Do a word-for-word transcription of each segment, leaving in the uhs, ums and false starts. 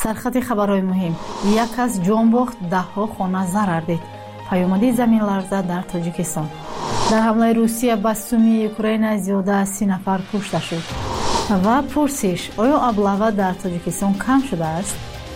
سرخط خبرهای مهم: یک از جان باخت، ده ها خانه ضرر دید. پیامد زمین لرزه در تاجیکستان. در حمله روسیه به سومی اوکراین زیاده از سی نفر کشته شد. و پرسش: آیا ابله‌ها در تاجیکستان کم شده است؟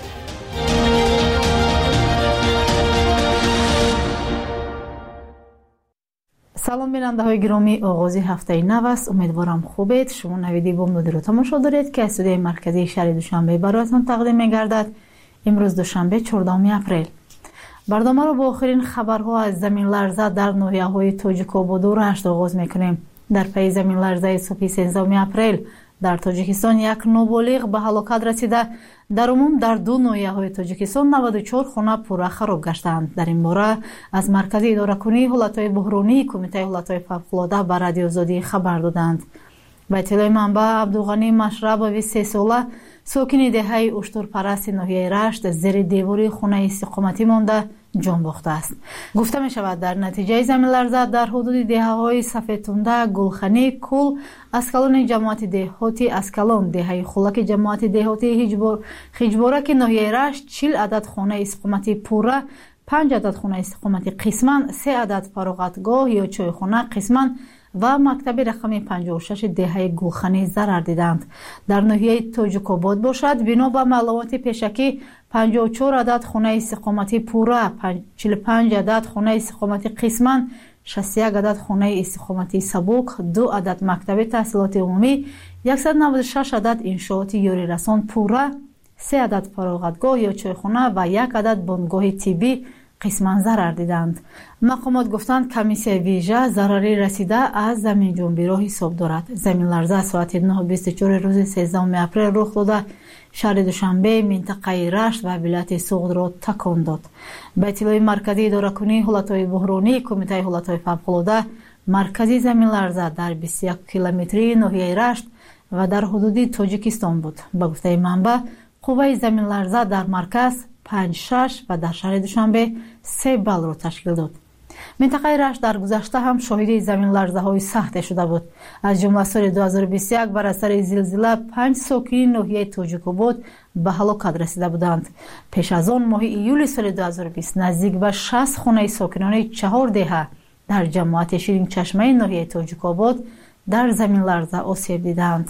سلام بیننده های گرامی، آغازی هفته نو است. امیدوارم خوبید. شما نویدی بامدادی رو تماشا دارید که استودیوی مرکزی شهر دوشنبه برایتان تقدیم می‌گردد. امروز دوشنبه چهاردهم اپریل. برنامه رو با آخرین خبرها از زمین لرزه در ناحیه‌های تاجیک‌آباد و رشت آغاز می‌کنیم. در پی زمین لرزه صبح سیزدهم اپریل در تاجیکستان یک نابالغ به هلاکت رسیده. در عموم در دو ناحیه‌های تاجیکستان نود و چهار خانه پورا خراب گشتند. در این باره از مرکز اداره‌کنی حالت‌های بحرانی کمیته حالت‌های فوق‌العاده به رادیو آزادی خبر دادند. به اطلاع منبع، عبدالغنی مشربوی سه ساله ساکن دهه اشترپرست ناحیه رشت زیر دیواری خانه استقامتی مانده جان باخته است. گفته می شود در نتیجه زمین لرزه در حدود دهه‌های سفیدتونده، گلخانی، کل، اسکلان جماعت دهاتی اسکلان، دهه خلک جماعت دهاتی خیجبورک ناحیه رشت چهل عدد خانه استقامتی پوره، پنج عدد خانه استقامتی قسما، سه عدد فراغتگاه یا چایخانه قسما و مکتب رقم پنجاه و شش دهه گلخانی ضرر دیدند. در ناحیه تاجیک‌آباد باشد بنا به معلومات پیشکی پنجاه و چهار عدد خانه استقامتی پوره، چهل و پنج عدد خانه استقامتی قسما، شصت و یک عدد خانه استقامتی سبک، دو عدد مکتب تحصیلات عمومی، صد و نود و شش عدد انشاءات یاری رسان پوره، سه عدد فراغتگاه یا چایخانه و یک عدد بنگاه طبی قسما ضرر دیدند. مقامات گفتند کمیسیون ویژه ضرری رسیده از زمین جنبی را حساب دارد. زمین لرزه ساعت نه و بیست و چهار روز سیزدهم اپریل رخ داده شهر دوشنبه منطقه رشت و ولایت سوغد را تکان داد. به اطلاع مرکز اداره‌کنی حالت‌های بحرانی کمیته حالت‌های فوق‌العاده، مرکزی زمین لرزه در بیست و یک کیلومتری ناحیه رشت و در حدود تاجیکستان بود. به گفته منبع، قوه زمین لرزه در مرکز پنج شش و در شهر دوشنبه سه بال را تشکیل داد. منطقه رشت در گذشته هم شاهد زمین لرزه های سخت شده بود. از جمله سال دو هزار و بیست و یک بر اثر زلزله پنج ساکن ناحیه تاجیک‌آباد به هلاکت رسیده بودند. پیش از آن ماه ایول سال دو هزار و بیست نزدیک به شصت خانه ساکنان چهار دهه در جماعت شیرین چشمه ناحیه تاجیک‌آباد در زمین لرزه آسیب دیدند.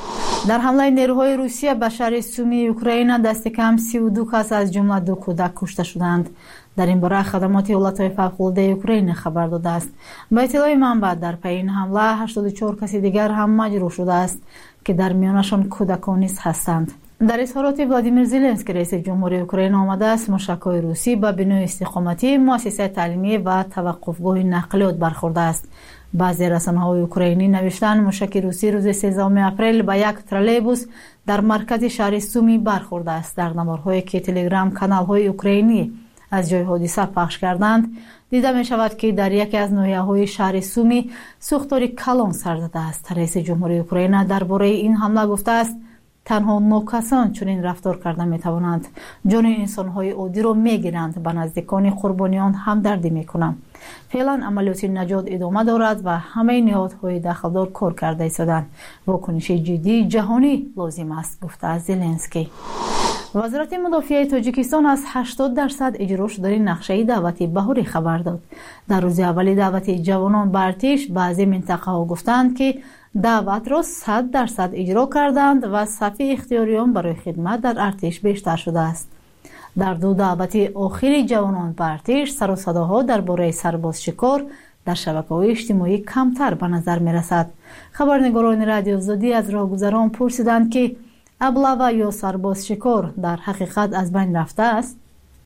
در حمله نیروهای روسیه به شهر سومی اوکراین دست کم سی و دو کس از جمله دو کودک کشته شدند. در این باره خدمات حالت‌های فوق‌العاده اوکراین خبر داده است. به اطلاع منبع در پی این حمله هشتاد و چهار کس دیگر هم مجروح شده است که در میانشان کودکان نیز هستند. در اظهارات ولادیمیر زلنسکی رئیس جمهوری اوکراین آمده است موشک‌های روسی به بنای استقامتی، مؤسسه تعلیمی و توقفگاه نقلیات برخورده است. بعضی رسانه‌های اوکراینی نوشتند موشک روسی روز سیزدهم اپریل به یک ترولبوس در مرکز شهر سومی برخورده است. در نمارهایی که تلگرام کانال‌های اوکراینی از جای حادثه پخش کردند دیده می شود که در یکی از ناحیه‌های شهر سومی سوختاری کلان سر زده است. رئیس جمهوری اوکراین درباره این حمله گفته است تنها نه کسان چنین رفتار کرده می توانند جان انسان‌های عادی را می گیرند. به نزدیکان قربانیان همدردی می کنند. فعلا عملیات نجات ادامه دارد و همه نهادهای دخلدار کار کرده ایستادند. واکنش جدی جهانی لازم است، گفته از زلنسکی. وزارت مدافع تاجیکستان از هشتاد درصد اجرا شدن نقشه دعوت بهاری خبر داد. در روز اول دعوت جوانان به ارتش بعضی منطقه ها گفتند که دعوت را صد درصد اجرا کردند و صف اختیاریان برای خدمت در ارتش بیشتر شده است. در دو دعوت آخر جوانان به ارتش سر و صداها درباره سرباز شکار در شبکه‌های اجتماعی کمتر به نظر می رسد. خبرنگاران رادیو آزادی از راهگذران پرسیدند که ابله‌ها یا سرباز شکار در حقیقت از بین رفته است.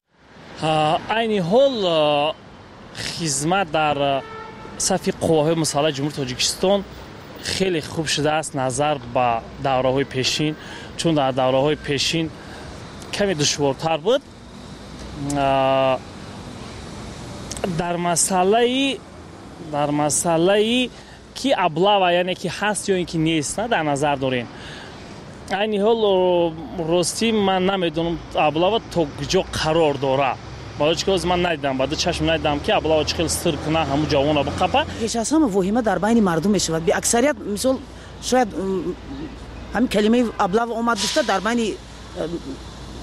این حال خدمت در صف قواهای مسلح جمهوری تاجیکستان خیلی خوب شده است نظر به دوره‌های پیشین، چون در دوره‌های پیشین کمی دشوارتر بود. در مسئله در مسئله کی ابله‌ها یعنی کی هست یا اینکه نیست در نظر داریم. این حال راستی من نمیدونم ابله‌ها تا کجا قرار داره. باید که از من ندیدم، بعد چشم ندیدم که ابله‌ها چه خیلی سر کنه همو جوونا بقپه. هیچ از همه وهمه در بین مردم میشود. به اکثریت مثلا شاید همین کلمه ابله‌ها اومد گفته در بین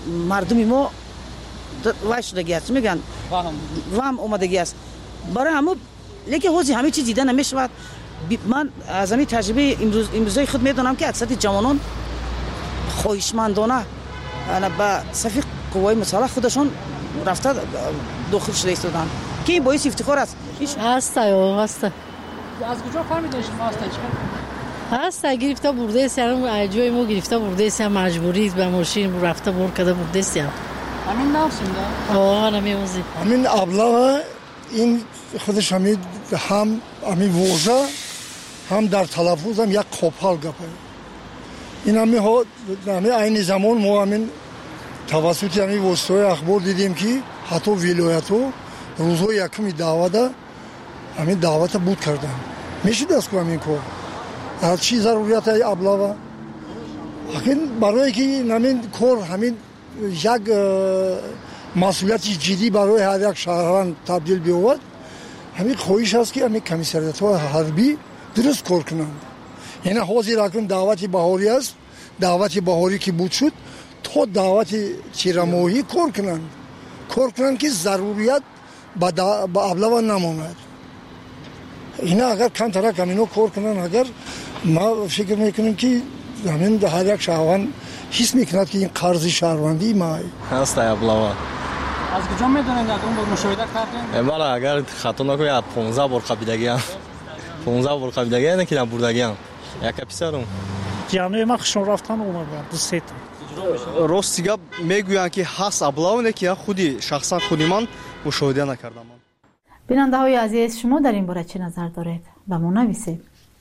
мардуми мо вай шудагӣ аст, мегӯянд ваҳм омадагӣ аст барои ҳамо, лекин ҳозир ҳамин чиз дида намешавад. ман аз ҳамин таҷрибаи имрӯзаи худ медонам ки аксари ҷавонон хоҳишмандона ба сафи қувваи мусаллаҳ худашон рафта дохил шуда истоданд ки ин боиси ифтихор аст. ҳаста ё ҳаста. аз куҷо фаҳмида шумо ҳаста чиқар? ҳаста гирифта бурдест, ям ҷои мо гирифта бурдест, ям маҷбурӣ ба мошин рафта бор карда бурдест, ям ҳамин навсим да? О, намеозӣ. ҳамин аблава ин худаш ҳамин ҳам ҳамин воза ҳам дар талаффуз ҳам як қопал гапа. ин ҳамин ҳамин айни замон мо ҳамин тавассути ҳамин воситаҳои ахбор дидем ки ҳатто вилоятҳо рӯзҳои якуми даъвата ҳамин даъвата буд карданд. мешудааст ку ҳамин кор. аз чӣ зарурият аблава? ахин барое ки ҳамин кор ҳамин як масъулияти ҷиддӣ барои ҳар як шаҳрванд табдил биёбад, ҳамин хоҳиш аст ки ҳамин комиссариятҳои ҳарбӣ дуруст кор кунанд. яъне ҳозир акун даъвати баҳорӣ аст, даъвати баҳорӣ ки буд шуд, то даъвати тирамоҳӣ кор кунанд. кор кунанд ки зарурият ба аблава намонад. ина агар камтарак ҳамино кор кунанд, агар ма фикр мекунем ки ҳамин ҳар як шаҳрванд ҳис мекунад ки ин қарзи шаҳрвандии май ҳаст аблава. аз куҷо медонед якон бор мушоҳида кардем? бала агар хато накунем понздаҳ бор қабидагиам. понздаҳ бор қабидагиам, ки бурдагиам. яка писарум. ҷанои ман хушон рафтан омадам ду сета. рости гап мегӯянд ки ҳаст аблавне ки худи шахсан худи ман мушоҳида накардам. бинандаҳои азиз, шумо дар ин бора чӣ назар доред? ба мо нависед.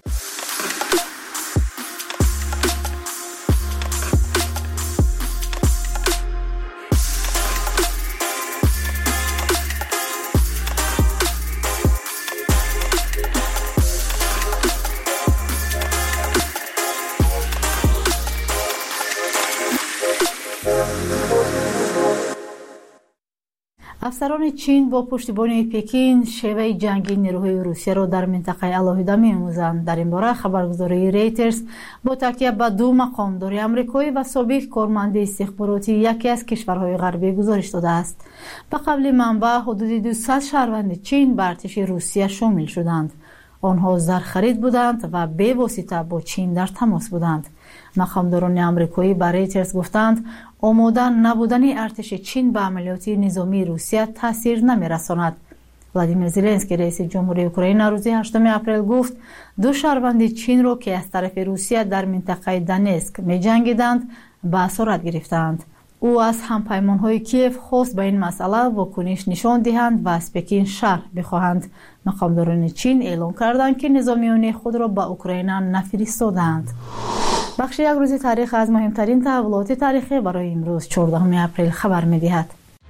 افسران چین با پشتیبانی پکین شیوه جنگی نیروهای روسیه را در منطقه علاهیده می‌آموزند. در این باره خبرگزاری ریترز با تکیه به دو مقامدار آمریکایی و سابق کارمند استخباراتی یکی از کشورهای غربی گزارش داده است. به قول منبع حدود دویست شهروند چین به ارتش روسیه شامل شدند. آنها زرخرید بودند و به واسطه با چین در تماس بودند. مقامداران آمریکایی به ریترز گفتند آماده نبودن ارتش چین به عملیات نظامی روسیه تاثیر نمی‌رساند. ولادیمیر زلنسکی رئیس جمهوری اوکراین روز هشتم اپریل گفت دو شهروند چین را که از طرف روسیه در منطقه دانسک می‌جنگیدند به اسارت گرفتند. او از همپیمان‌های کیف خواست به این مسئله واکنش نشان دهند و از پکین شرح بخواهند. مقامداران چین اعلام کردند که نظامیان خود را به اوکراین نفرستادند. بخش یک روز تاریخ از مهمترین تحولات تاریخی برای امروز چهاردهم اپریل خبر می‌دهد.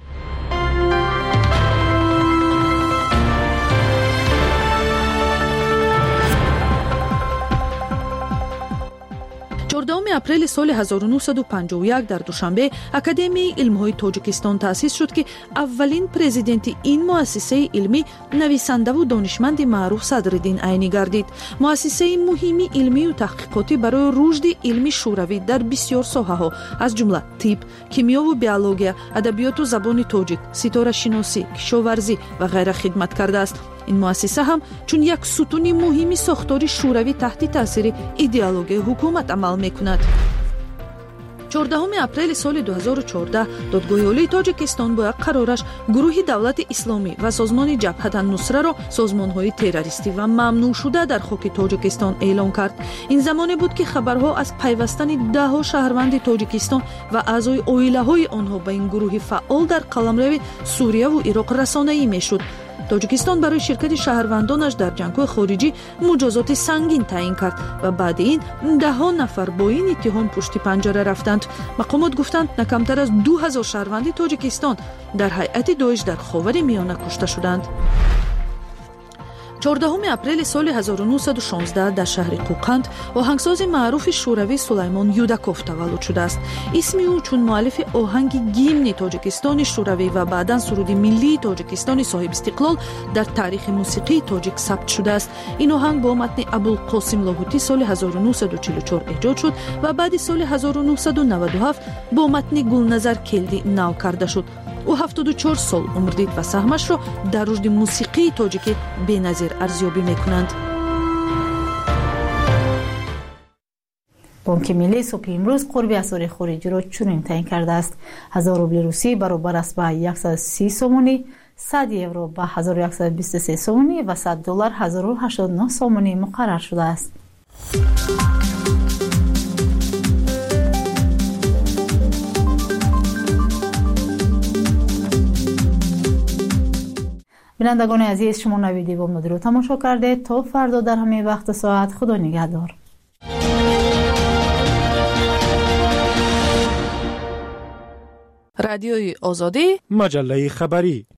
چهاردهم اپریل سال هزار و نهصد و پنجاه و یک در دوشنبه اکادمی علم‌های تاجیکستان تأسیس شد که اولین پرزیدنت این مؤسسه علمی نویسنده و دانشمند معروف صدرالدین عینی گردید. مؤسسه مهمی علمی و تحقیقاتی برای رشد علمی شوروی در بسیار ساحه‌ها از جمله طب، کیمیا و بیولوژی، ادبیات و زبان تاجیک، ستاره شناسی، کشاورزی و غیره خدمت کرده است. این مؤسسه هم چون یک ستون مهمی ساختار شوروی تحت تاثیر ایدئولوژی حکومت عمل میکند. چهاردهم اپریل سال دو هزار و چهارده دادگاه عالی تاجیکستان با یک قرارش گروه دولت اسلامی و سازمان جبهه النصره را سازمان‌های تروریستی و ممنوع شده در خاک تاجیکستان اعلام کرد. این زمانی بود که خبرها از پیوستن ده‌ها شهروند تاجیکستان و اعضای عائله‌های آنها به این گروه فعال در قلمرو سوریه و عراق رسانه‌ای میشد. تاجیکستان برای شرکت شهروندانش در جنگ‌های خارجی مجازات سنگین تعیین کرد و بعد این ده ها نفر با این اتهام پشت پنجره رفتند. مقامات گفتند نه کمتر از دو هزار شهروند تاجیکستان در هیئت داعش در خاور میانه کشته شدند. چهاردهم اپریل سال هزار و نهصد و شانزده در شهر قوقند آهنگساز معروف شوروی سلیمان یوداکوف تولد شده است. اسم او چون مؤلف آهنگ گیمن تاجیکستان شوروی و بعداً سرود ملی تاجیکستان صاحب استقلال در تاریخ موسیقی تاجیک ثبت شده است. این آهنگ با متن ابوالقاسم لاهوتی سال هزار و نهصد و چهل و چهار ایجاد شد و بعد سال هزار و نهصد و نود و هفت با متن گلنظر کلدی نو کرده شد. او هفتاد و چهار سال عمر دید و سهمش را در رشد موسیقی تاجیک بی‌نظیر ارزیابی می‌کنند. بانک ملی صبح امروز قرب اسعار خارجی را چنین تعیین کرده است: هزار روبل روسی برابر است به صد و سی سومونی، صد یورو به هزار و صد و بیست و سه سومونی و صد دلار هزار و هشتاد و نه سومونی مقرر شده است. بینندگان عزیز، شما نوید دیوام رو تماشا کرده. تا فردا در همه وقت ساعت، خدا نگهدار. رادیوی آزادی، مجله خبری.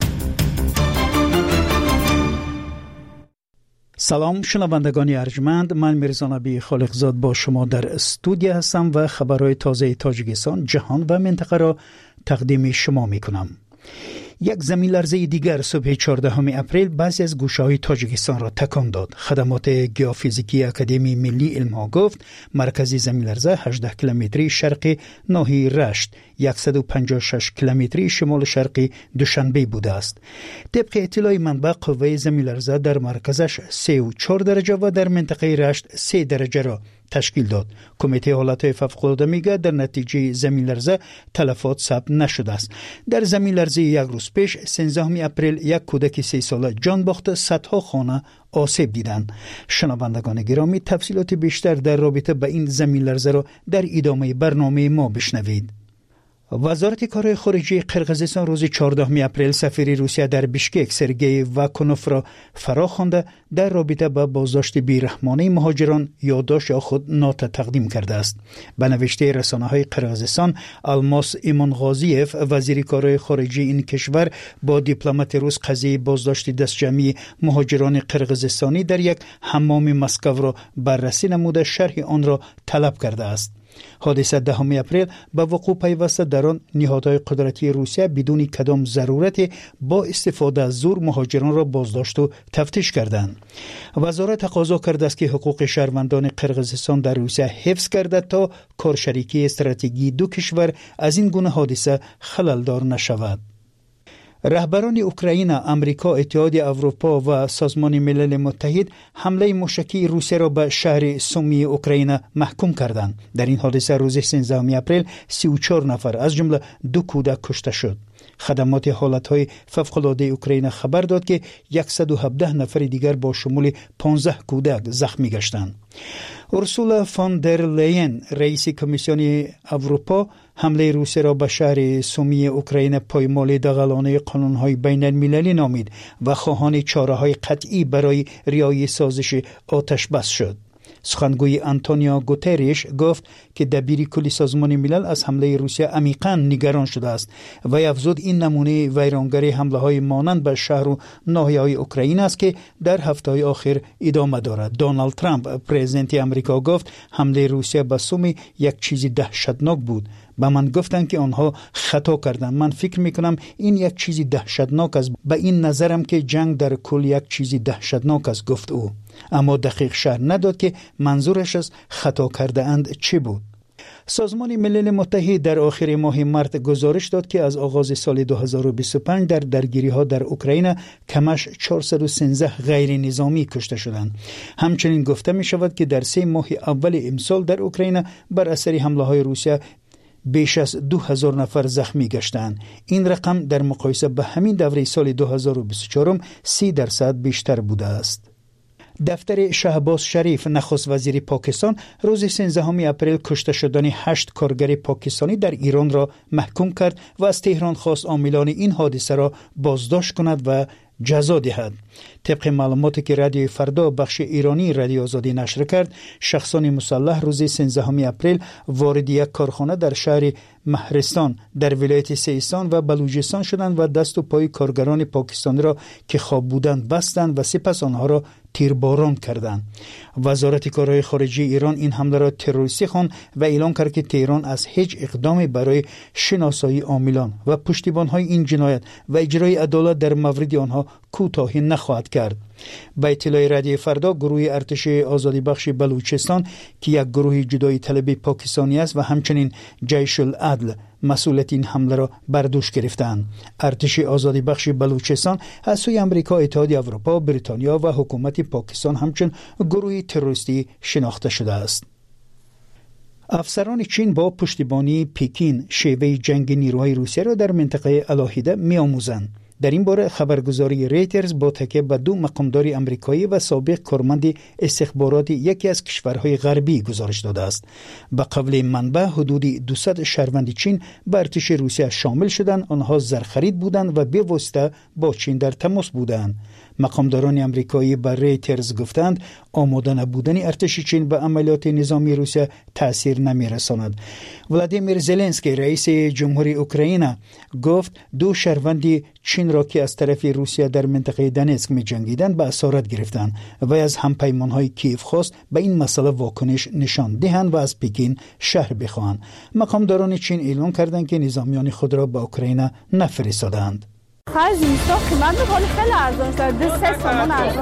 سلام شنوندگان ارجمند، من میرزا نبی خالقزاد با شما در استودیو هستم و خبرهای تازه تاجیکستان، جهان و منطقه را تقدیم شما میکنم. یک زمین لرزه دیگر صبح چهاردهم اپریل بعضی از گوشه‌های تاجیکستان را تکان داد. خدمات گیوفیزیکی اکادمی ملی علم‌ها گفت مرکز زمین لرزه هجده کیلومتری شرق ناحیه رشت، صد و پنجاه و شش کیلومتری شمال شرقی دوشنبه بوده است. طبق اطلاع منبع، قوه زمین لرزه در مرکزش سه و چهار درجه و در منطقه رشت سه درجه را تشکیل داد. کمیته حالات فوق‌العاده میگه در نتیجه زمین لرزه تلفات ثبت نشده است. در زمین لرزه یک روز پیش سیزدهم اپریل یک کودک سه ساله جان باخت، صدها خانه آسیب دیدند. شنوندگان گرامی، تفصیلات بیشتر در رابطه با این زمین لرزه را در ادامه برنامه ما بشنوید. وزارت کارهای خارجی قرقیزستان روز چهاردهم اپریل سفیر روسیه در بیشکک سرگئی واکونوف را فراخوانده در رابطه با بازداشت بیرحمانه مهاجران یادداشت خود نوت تقدیم کرده است. به نوشته رسانه‌های قرقیزستان، الماس ایمانغازیف وزیر کارهای خارجی این کشور با دیپلمات روس قضیه بازداشت دستجمعی مهاجران قرقیزستانی در یک حمام مسکو را بررسی نموده شرح آن را طلب کرده است. حادثه دهم اپریل به وقوع پیوسته در آن نهادهای قدرتی روسیه بدون کدام ضرورت با استفاده از زور مهاجران را بازداشت و تفتیش کردند. وزارت تقاضا کرده است که حقوق شهروندان قرقیزستان در روسیه حفظ کرده تا کارشریکی استراتژیکی دو کشور از این گونه حادثه خللدار نشود. رهبران اوکراین، امریکا، اتحاد اروپا و سازمان ملل متحد حمله موشکی روسیه را به شهر سومی اوکراین محکوم کردند. در این حادثه روز سیزدهم اپریل سی و چهار نفر از جمله دو کودک کشته شد. خدمات حالتهای فوق‌العاده اوکراین خبر داد که صد و هفده نفر دیگر با شمول پانزده کودک زخمی گشتند. اورسولا فون در لین، رئیس کمیسیون اروپا، حمله روسیه را به شهر سومی اوکراین پایمال دغلانه قانون‌های بین المللی نامید و خواهان چاره‌های قطعی برای رعایت سازش آتش بس شد. سخنگوی آنتونیو گوتریش گفت که دبیر کل سازمان ملل از حمله روسیه عمیقاً نگران شده است و افزود این نمونه ویرانگری حمله‌های مانند به شهر و ناحیه‌های اوکراین است که در هفته‌های آخر ادامه دارد. دونالد ترامپ، پرزیدنت آمریکا، گفت حمله روسیه به سومی یک چیز دهشتناک بود. به من گفتند که آنها خطا کردند. من فکر میکنم این یک چیزی دهشتناک است. به این نظرم که جنگ در کل یک چیزی دهشتناک است، گفت او. اما دقیق شرح نداد که منظورش از خطا کرده اند چی بود. سازمان ملل متحد در آخر ماه مارس گزارش داد که از آغاز سال دو هزار و بیست و پنج در درگیری ها در اوکراین کمش چهارصد و سیزده غیر نظامی کشته شدند. همچنین گفته می شود که در سه ماه اول امسال در اوکراین بر اثر حمله های روسیه بیش از دو هزار نفر زخمی گشتند. این رقم در مقایسه به همین دوره سال دو هزار و بیست و چهار سی درصد بیشتر بوده است. دفتر شهباز شریف، نخست وزیر پاکستان، روز سیزدهم اپریل کشته شدن هشت کارگر پاکستانی در ایران را محکوم کرد و از تهران خواست عاملان این حادثه را بازداشت کند و جزا دهد. طبق معلوماتی که رادیوی فردا بخش ایرانی رادیو آزادی نشر کرد، شخصان مسلح روز سیزدهم اپریل وارد یک کارخانه در شهر مهرستان در ولایت سیستان و بلوچستان شدند و دست و پای کارگران پاکستانی را که خواب بودند بستند و سپس آنها را تیرباران کردند. وزارت کارهای خارجه ایران این حمله را تروریستی خواند و اعلام کرد که تهران از هیچ اقدامی برای شناسایی عاملان و پشتیبان‌های این جنایت و اجرای عدالت در مورد آنها کوتاهی نخواهد کرد. با اطلاع رادیو فردا، گروه ارتش آزادی بخش بلوچستان که یک گروه جدایی طلب پاکستانی است و همچنین جیش العدل مسئولیت این حمله را بر دوش گرفتند. ارتش آزادی بخش بلوچستان از سوی امریکا، اتحادیه اروپا، بریتانیا و حکومت پاکستان همچون گروه تروریستی شناخته شده است. افسران چین با پشتیبانی پکین شیوه جنگ نیروهای روسیه را در منطقه علاهیده می‌آموزند. در این باره خبرگزاری ریترز با تکیه به دو مقامدار امریکایی و سابق کارمند استخبارات یکی از کشورهای غربی گزارش داده است. به قول منبع، حدود دویست شهروند چین به ارتش روسیه شامل شدند. آنها زرخرید بودند و به واسطه با چین در تماس بودند. مقامداران امریکایی به ریترز گفتند آماده نبودن ارتش چین به عملیات نظامی روسیه تأثیر نمی‌رساند. ولادیمیر زلنسکی رئیس جمهوری اوکراین گفت دو شهروند چین را که از طرف روسیه در منطقه دنیسک می جنگیدند به اسارت گرفتند و از همپیمان‌های کیف خواست به این مسئله واکنش نشان دهند و از پکین شهر بخواهند. مقامداران چین اعلام کردند که نظامیان خود را به اوکراین نفرستادند. خرج اینستا قیمت می‌کنه خیلی ارزان شده، دو سه تومن ارزان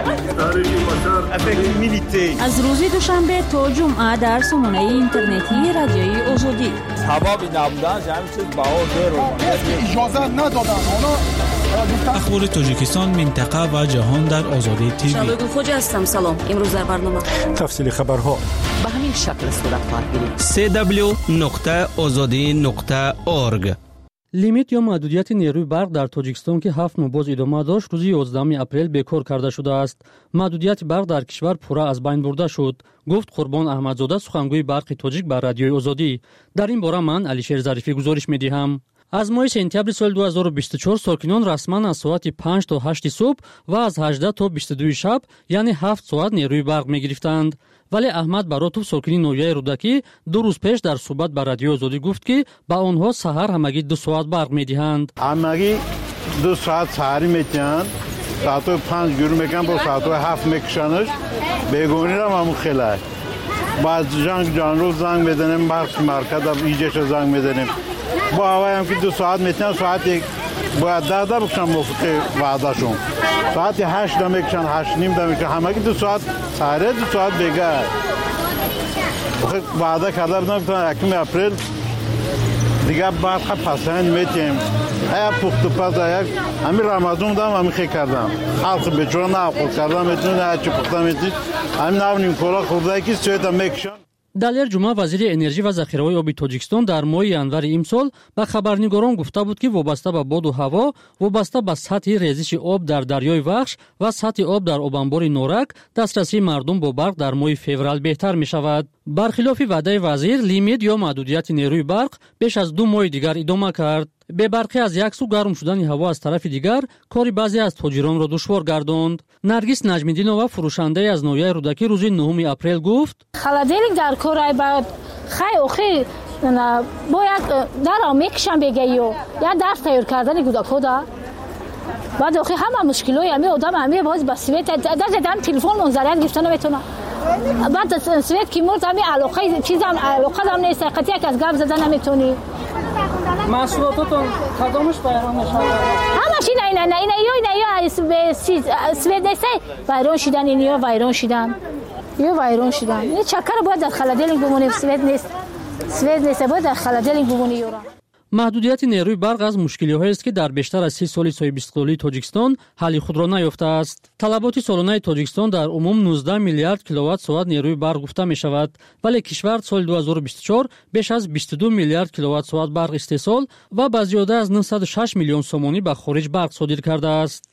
شده. از روز دوشنبه تا جمعه در سامانه اینترنتی رادیوی آزادی سبب نبودن همین چیز بها دیر اجازه ندادن. اخبار تاجیکستان، منطقه و جهان در آزادی تیوی. شبگون خوجه هستم. سلام. امروز در برنامه تفصیل خبرها به همین شکل صورت خواهد گرفت. سی دبلیو نقطه آزادی نقطه اورگ. لیمیت یا محدودیت نیروی برق در تاجیکستان که هفت ماه باز ادامه داشت، روز یازدهم اپریل بکار کرده شده است. محدودیت برق در کشور پورا از بین برده شد، گفت قربان احمدزاده، سخنگوی برق تاجیک بر رادیوی آزادی. در این باره من علیشیر ظریفی گزارش می‌دهم. از ماه سپتامبر سال دو هزار و بیست و چهار ساکنان رسما از ساعت پنج تا هشت صبح و از هجده تا بیست و دو شب یعنی هفت ساعت نیروی برق می‌گرفتند. ولی احمد баротов ساکنی نویای رودکی دو روز پیش در صحبت با رادیو آزادی گفت که با آنها سحر همگی دو ساعت برق می‌دهند. همگی دو ساعت سحری می‌دهند. ساعت پنج گرم میکنن با ساعت هفت میکشنش. بیگونی را همون خیلی. بعد جنگ جان روز زنگ می‌زنیم، برق مرکز در ایجاش زنگ می‌زنیم. با هوایی هم که دو ساعت می‌تونن ساعت باید ده ده بکشن موفقی وعدهشون. ساعت هشت ده میکشن، هشت نیم ده میکشن. همه که دو ساعت سهره، دو ساعت بگه. وعده کرده بودن که یکم اپریل دیگه برق پسند میتیم. ایا پخت و پس ایا همین رمضان دام همین خیلی کردم. خالص بچورا نه خود کردم میتونه نه چی پخته میتونی. همین نونیم کولا خورده کی سویت میکشن. далер ҷумъа вазири энержӣ ва захираҳои оби тоҷикистон дар моҳи январи имсол ба хабарнигорон гуфта буд ки вобаста ба боду ҳаво, вобаста ба сатҳи резиши об дар дарёи вахш ва сатҳи об дар обанбори норак дастрасии мардум бо барқ дар моҳи феврал беҳтар мешавад. бархилофи ваъдаи вазир, лимит ё маҳдудияти нерӯи барқ беш аз ду моҳи дигар идома кард. бебарқӣ аз як су гарм шудани ҳаво аз тарафи дигар кори баъзе аз тоҷиронро душвор гардонд. наргис наҷмиддинова, фурӯшандаи аз ноҳияи рӯдакӣ, рӯзи нӯҳуми апрел гуфт: холодильник дар корай ба хай охи бояд даро мекишам бега ё я дарс тайёр кардани кӯдакода баъд охи ҳама мушкилои ҳами одам ҳами боз ба свет дазедам телефон монзарят гирифта наметонам. баъд свет ки мурд ҳами алоқаи чизам алоқадам нест, қатияк аз гап зада наметонӣ. محصولاتتون کدامش ویران شده؟ همش اینا اینا اینا اینا اینا اینا سوید نیست ویران شدن، اینا ویران شدن یا ویران شدن. این چکر باید در خلادلینگ بمونه، سوید نیست سوید نیست باید در خلادلینگ بمونه یورا. маҳдудияти нерӯи барқ аз мушкилиҳоест ки дар бештар аз си соли соҳибистиқлолии тоҷикистон ҳалли худро наёфтааст. талаботи солонаи тоҷикистон дар умум нуздаҳ миллиард киловатт-соат нерӯи барқ гуфта мешавад, вале кишвар соли ду ҳазору бисту чор беш аз бисту ду миллиард киловатт-соат барқ истеҳсол ва ба зиёда аз нӯҳсаду шаш миллион сомонӣ ба хориҷ барқ содир кардааст.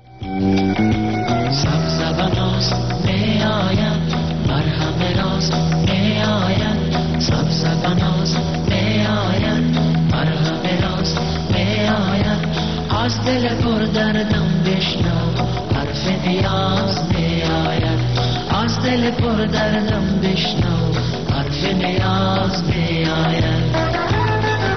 از دل پر دردم بشنو حرف نیاز می آید، از دل پر دردم بشنو حرف نیاز می آید.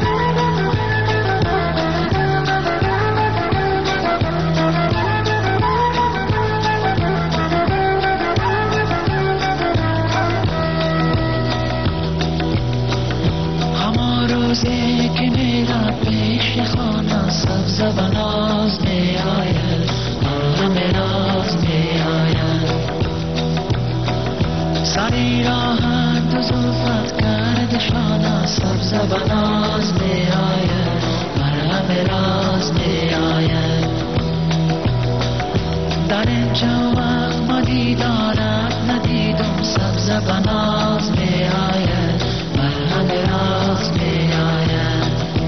همه راز می آید. در اینجا وقت ما دیدارت ندیدم سبز بناز می آید، بر همه راز می آید.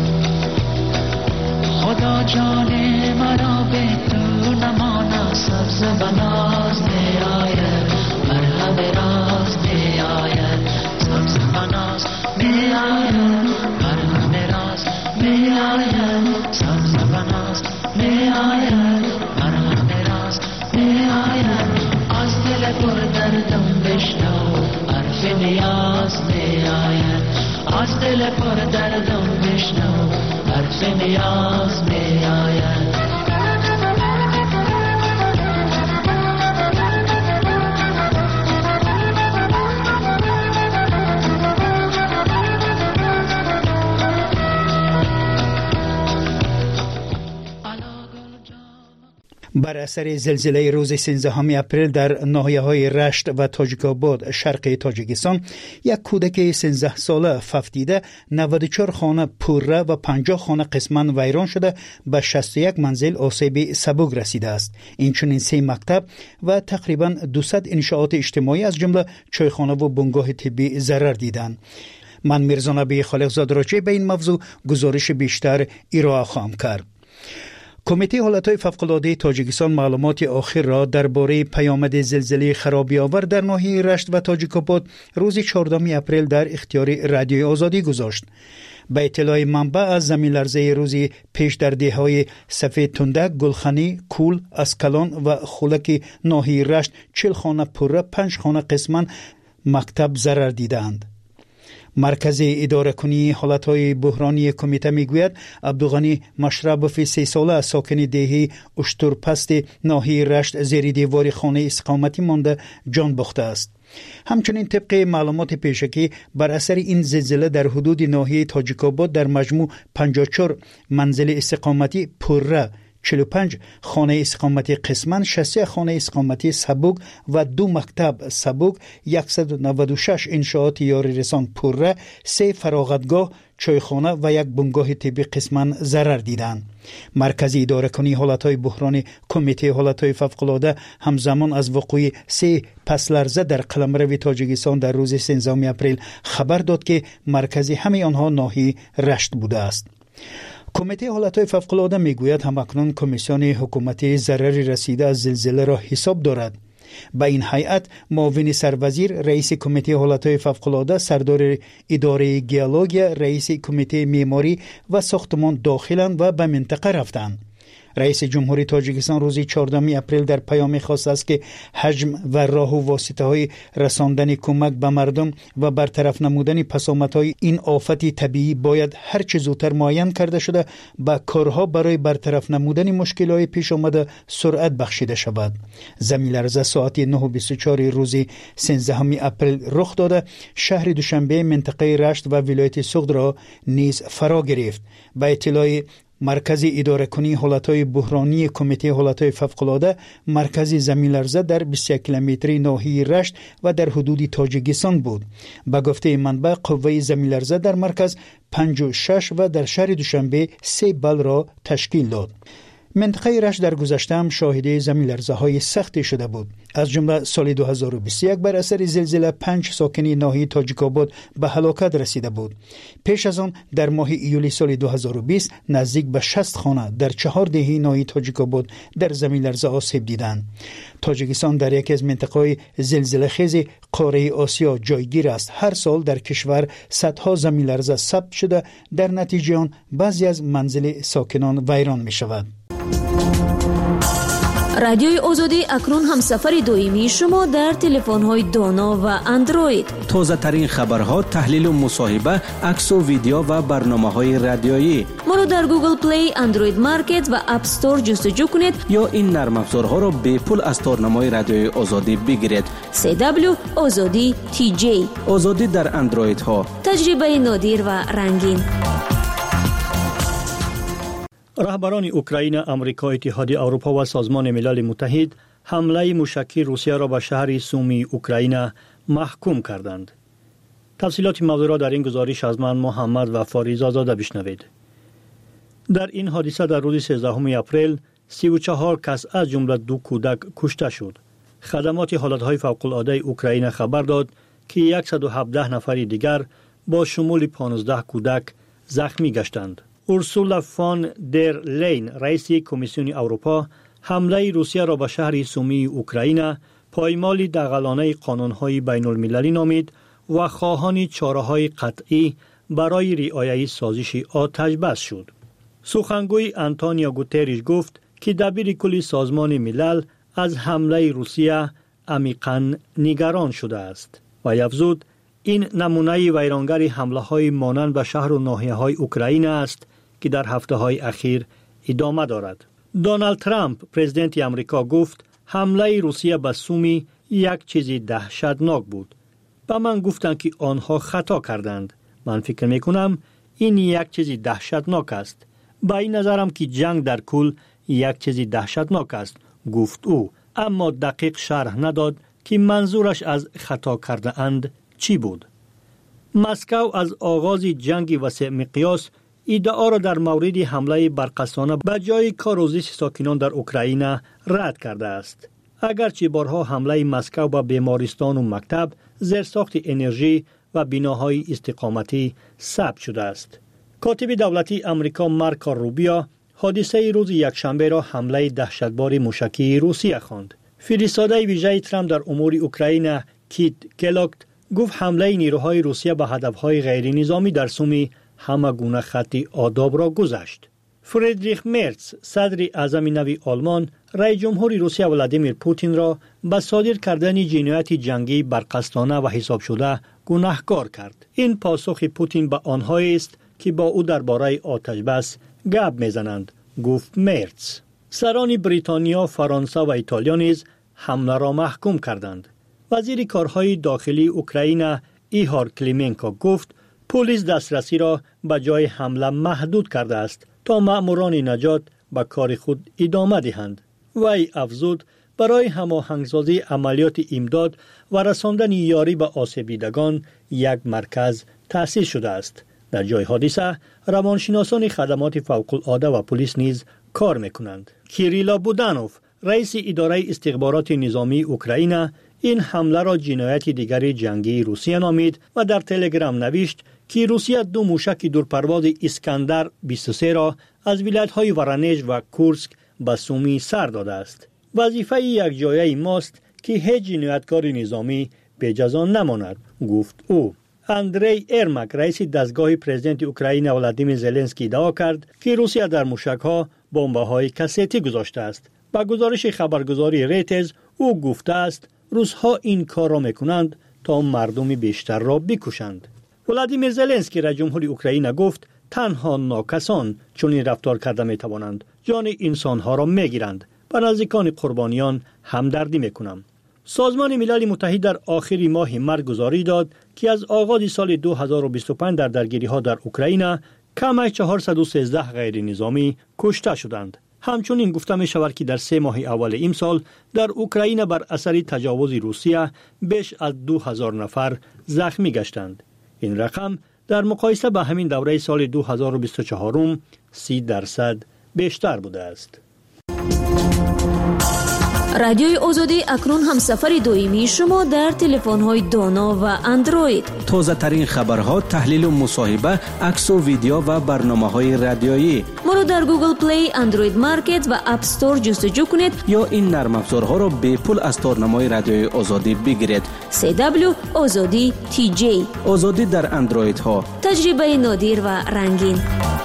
خدا جان مرا به تو نماند سبز بناز می آید، بر همه راز می آید. سبز بناز می آید، بر همه راز می آید. سبز بناز می آید، بر همه راز می آید. از دل پر دردم بشنو حرف نیاز می آید، از دل پر دردم بشنو حرف نیاز می آید. بر اثر زلزله روز سیزدهم اپریل در ناحیه‌های رشت و تاجیک‌آباد شرق تاجیکستان یک کودک سیزده ساله ففتیده، نود و چهار خانه پوره و پنجاه خانه قسماً ویران شده، به شصت و یک منزل آسیب سبک رسیده است. اینچنین سه مکتب و تقریباً دویست انشاءات اجتماعی از جمله چایخانه و بنگاه طبی ضرر دیدند. من میرزا نبی خالقزاد راجع به این موضوع گزارش بیشتر ارائه خواهم کرد. کمیته حالتهای فوق‌العاده تاجیکستان معلومات آخر را درباره پیامد زلزله خرابی آور در ناحیه رشت و تاجیک‌آباد روز چهاردهم اپریل در اختیار رادیوی آزادی گذاشت. به اطلاع منبع از زمین لرزه روزی پیش در دهه‌های سفید تندک، گلخانی، کول، اسکلان و خولک ناحیه رشت چهل خانه پوره، پنج خانه قسماً مکتب ضرر دیدند. مرکز اداره کنی حالتهای بحرانی کمیته میگوید عبدالغنی مشربوف سی ساله ساکن دهه اشترپست ناحیه رشت زیر دیوار خانه استقامتی مانده جان باخته است. همچنین طبق معلومات پیشکی بر اثر این زلزله در حدود ناحیه تاجیک‌آباد در مجموع پنجاه و چهار منزل استقامتی پره، چهل و پنج خانه استقامتی قسماً، شصت خانه استقامتی سبک و دو مکتب سبک، صد و نود و شش انشاءات یاری رسان پره، سه فراغتگاه، چایخانه و یک بنگاه طبی قسماً ضرر دیدند. مرکز اداره کنی حالتهای بحران کمیته حالتهای فوق‌العاده همزمان از وقوع سه پس لرزه در قلمرو تاجیکستان در روز سیزدهم اپریل خبر داد که مرکز همه آنها ناحیه رشت بوده است. کمیته حالتهای فوق‌العاده میگوید همکنون کمیسیون حکومتی ضرری رسیده از زلزله را حساب دارد. با این هیئت معاون سروزیر، رئیس کمیته حالتهای فوق‌العاده، سردار اداره گیولوژی، رئیس کمیته معماری و ساختمان داخلند و به منطقه رفتند. رئیس جمهوری تاجیکستان روز چهاردهم اپریل در پیام خاص است که حجم و راه و واسطه های رساندن کمک به مردم و برطرف نمودن پسامدهای این آفت طبیعی باید هر چه زودتر معین کرده شده با کارها برای برطرف نمودن مشکلات پیش آمده سرعت بخشیده شود. زمین لرزه ساعت نه و بیست و چهار روز سیزدهم اپریل رخ داده، شهر دوشنبه منطقه رشت و ولایت سغد را نیز فرا گرفت. با اطلاع مرکز اداره کنی حالتهای بحرانی کمیته حالتهای فوق‌العاده، مرکز زمین لرزه در بیست و یک کیلومتری ناحیه رشت و در حدود تاجیکستان بود. به گفته منبع قوه زمین لرزه در مرکز پنج و شش و در شهر دوشنبه سه بل را تشکیل داد. منطقه رشت در گذشته هم شاهد زمین لرزه های سختی شده بود. از جمله سال دو هزار و بیست و یک بر اثر زلزله پنج ساکنی ناحیه تاجیک‌آباد به هلاکت رسیده بود. پیش از آن در ماه ایولی سال دو هزار و بیست نزدیک به شصت خانه در چهار دهه ناحیه تاجیک‌آباد در زمین لرزه آسیب دیدند. تاجیکستان در یکی از مناطق زلزله خیز قاره آسیا جایگیر است. هر سال در کشور صدها زمین لرزه ثبت شده، در نتیجه آن بعضی از منازل ساکنان ویران می شود. رادیوی آزادی اکنون هم سفر دائمی شما در تلفن‌های دانا و اندروید. تازه ترین خبرها، تحلیل و مصاحبه، عکس و ویدیو و برنامه‌های رادیویی. ما رو در گوگل پلی، اندروید مارکت و اپ استور جستجو کنید یا این نرم افزارها رو به پول از تارنمای رادیوی آزادی بگیرید. سی دبلیو آزادی تی جی. آزادی در اندروید ها. تجربه نادر و رنگین. رهبران اوکراین، آمریکا، اتحاد اروپا و سازمان ملل متحد حمله موشکی روسیه را به شهر سومی اوکراین محکوم کردند. تفصیلات موضوع را در این گزارش از من محمد و فاریز آزاده بشنوید. در این حادثه در روز سیزدهم اپریل سی و چهار کس از جمله دو کودک کشته شد. خدمات حالتهای فوق‌العاده اوکراین خبر داد که صد و هفده نفر دیگر با شمول پانزده کودک زخمی گشتند. اورسولا فون در لین رئیس کمیسیون اروپا حمله روسیه را به شهر سومی اوکراین پایمال دغلانه قانون‌های بین‌المللی نامید و خواهان چاره‌های قطعی برای رعایت سازش آتش بس شد. سخنگوی آنتونیو گوتریش گفت که دبیر کل سازمان ملل از حمله روسیه عمیقاً نگران شده است و افزود این نمونه ویرانگر حمله‌های مانند به شهر و ناحیه‌های اوکراین است که در هفته‌های اخیر ادامه دارد. دونالد ترامپ پرزیدنت آمریکا گفت حمله روسیه به سومی یک چیزی دهشتناک بود. به من گفتند که آنها خطا کردند. من فکر میکنم این یک چیزی دهشتناک است. با این نظرم که جنگ در کل یک چیزی دهشتناک است، گفت او، اما دقیق شرح نداد که منظورش از خطا کرده اند چی بود. مسکو از آغاز جنگ وسیع مقیاس ادعا را در مورد حمله برقصانه به جای کار و زیست ساکنان در اوکراین رد کرده است. اگرچه بارها حمله مسکو به بیمارستان و مکتب، زیرساخت انرژی و بناهای استقامتی ثبت شده است. کاتب دولتی امریکا مارکو روبیو حادثه روز یکشنبه را حمله دهشتبار موشکی روسیه خواند. فرستاده ویژه ترامپ در امور اوکراین کیت کلوگت گفت حمله نیروهای روسیه به هدفهای غیر نظامی در سومی همه گونه خط آداب را گذشت. فریدریخ مرتز صدر اعظم نوی آلمان رئیس جمهور روسیه ولادیمیر پوتین را به صادر کردن جنایت جنگی برقصدانه و حساب شده گناهکار کرد. این پاسخ پوتین به آنهایی است که با او درباره آتش بس گپ میزنند، گفت مرتز. سران بریتانیا، فرانسه و ایتالیا نیز حمله را محکوم کردند. وزیر کارهای داخلی اوکراین ایهار کلیمنکو گفت پلیس دسترسی را به جای حمله محدود کرده است تا مأموران نجات به کار خود ادامه دهند. وی افزود برای هماهنگسازی عملیات امداد و رساندن یاری به آسیب دیدگان یک مرکز تأسیس شده است. در جای حادثه روانشناسان خدمات فوق‌العاده و پلیس نیز کار میکنند. کیریلا بودانوف رئیس اداره استخبارات نظامی اوکراین این حمله را جنایت دیگر جنگی روسیه نامید و در تلگرام نوشت که روسیه دو موشک دورپرواز اسکندر بیست و سه را از ولایت‌های ورانیژ و کورسک به سومی سر داده است. وظیفه یک جایه ماست که هیچ جنایتکار نظامی به جزا نماند، گفت او. اندری ارمک رئیس دستگاه پرزیدنت اوکراین ولادیمیر زلنسکی ادعا کرد که روسیه در موشک‌ها بمب‌های کاستی گذاشته است. با گزارش خبرگزاری ریترز او گفته است روس‌ها این کار را می‌کنند تا مردم بیشتر را بکشند. ولادیمیر زلنسکی رئیس جمهور اوکراین گفت تنها ناکسان چون این رفتار کرده می‌توانند جان انسان‌ها را می‌گیرند. به نزدیکان قربانیان همدردی می‌کنم. سازمان ملل متحد در آخر ماه مارس گزارش داد که از آغاز سال دو هزار و بیست و پنج در درگیری‌ها در اوکراین کم از چهارصد و سیزده غیر نظامی کشته شدند. همچنین گفته می شود که در سه ماه اول امسال در اوکراین بر اثر تجاوز روسیه بیش از دو هزار نفر زخمی گشتند. این رقم در مقایسه با همین دوره سال دو هزار و بیست و چهار سی درصد بیشتر بوده است. رادیوی آزادی اکنون هم سفر دائمی شما در تلفن‌های دانا و اندروید. تازه ترین خبرها، تحلیل و مصاحبه، عکس و ویدیو و برنامه‌های رادیویی. ما رو در گوگل پلی، اندروید مارکت و اپ استور جستجو کنید یا این نرم افزارها را به پول از تارنمای رادیوی آزادی بگیرید. سی دبلیو آزادی تی جی. آزادی در اندروید ها. تجربه نادر و رنگین.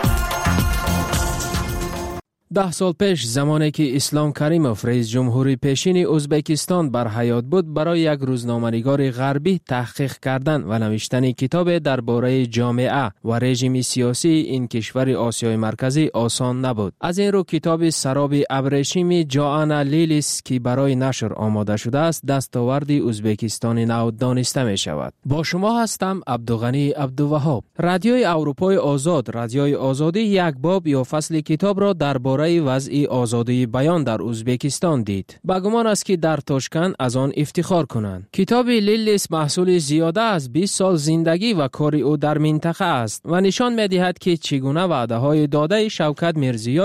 ده سال پیش زمانی که اسلام کریموف رئیس جمهوری پیشین ازبکستان بر حیات بود، برای یک روزنامه‌نگار غربی تحقیق کردن و نوشتن کتاب درباره جامعه و رژیم سیاسی این کشور آسیای مرکزی آسان نبود. از این رو کتاب سراب ابریشم جوانا لیلیس که برای نشر آماده شده است دستاورد ازبکستان نو دانسته می شود. با شما هستم عبدالغنی عبدالوهاب. رادیوی اروپای آزاد، رادیوی آزادی یک باب یا فصل کتاب را درباره درباره وضع آزادی بیان در ازبکستان دید. با گمان است که در تاشکند از آن افتخار کنند. کتاب لیلیس محصول زیاده از بیست سال زندگی و کار او در منطقه است و نشان می‌دهد که چگونه وعده‌های داده شوکت میرزی‌یار